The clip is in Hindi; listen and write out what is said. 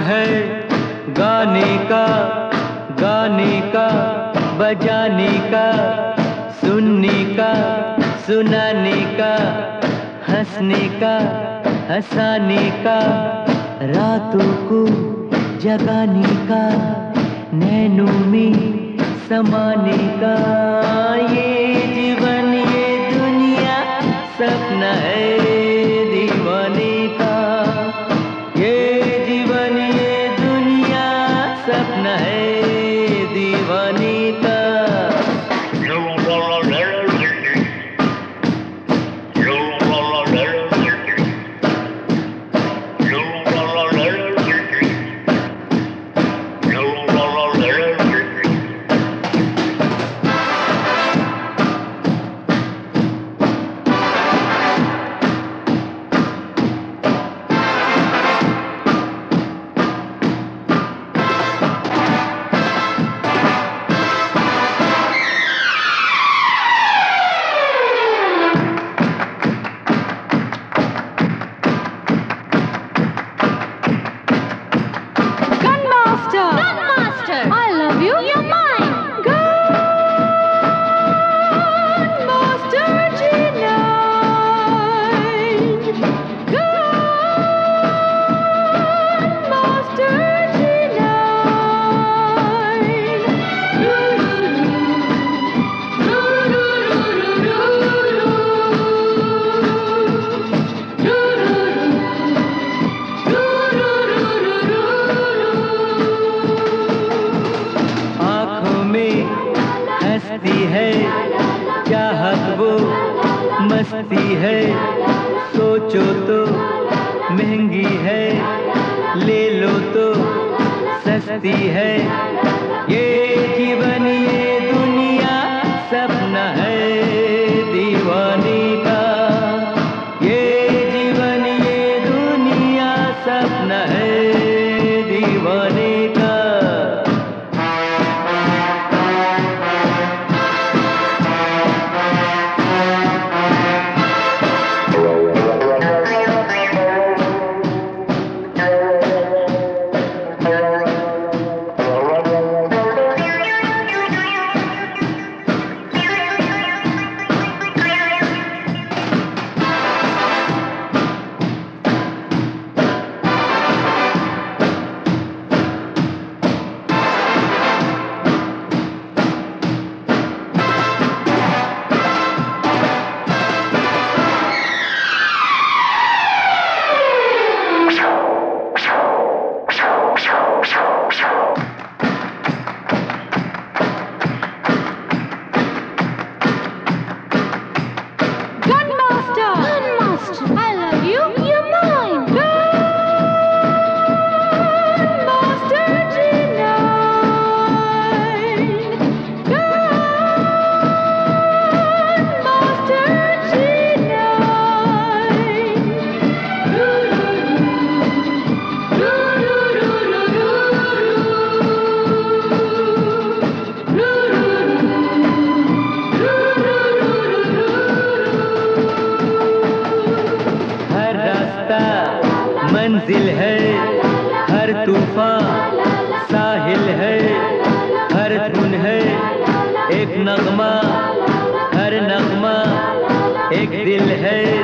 है गाने का, गाने का, बजाने का, सुनने का, सुनाने का, हंसने का, हंसाने का, रातों को जगाने का, नैनों में समाने का। ये जीवन ये दुनिया सपना है दीवाने का। ये जीवन ये दुनिया सपना है दीवाने का। हंसती है चाहत वो मस्ती है, सोचो तो महंगी है, ले लो तो सस्ती है। ये जीवन ये दुनिया सपना है दीवाने का। ये जीवन ये दुनिया सपना है दीवाने का। मंजिल है हर तूफान साहिल है, हर धुन है एक नगमा, हर नगमा एक दिल है।